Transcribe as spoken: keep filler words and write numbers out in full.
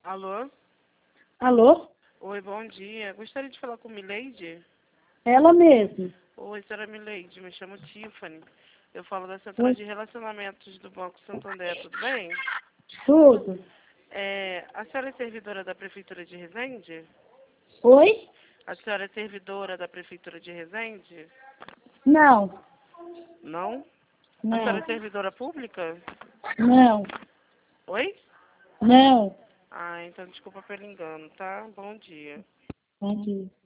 Alô? Alô? Oi, bom dia. Gostaria de falar com Mileide? Ela mesma. Oi, senhora Mileide, me chamo Tiffany. Eu falo da Central Oi. de Relacionamentos do Banco Santander, tudo bem? Tudo. É, a senhora é servidora da Prefeitura de Resende? Oi? A senhora é servidora da Prefeitura de Resende? Não. Não? A senhora Não. é servidora pública? Não. Oi? Não. Ah, então desculpa pelo engano, tá? Bom dia. Bom dia.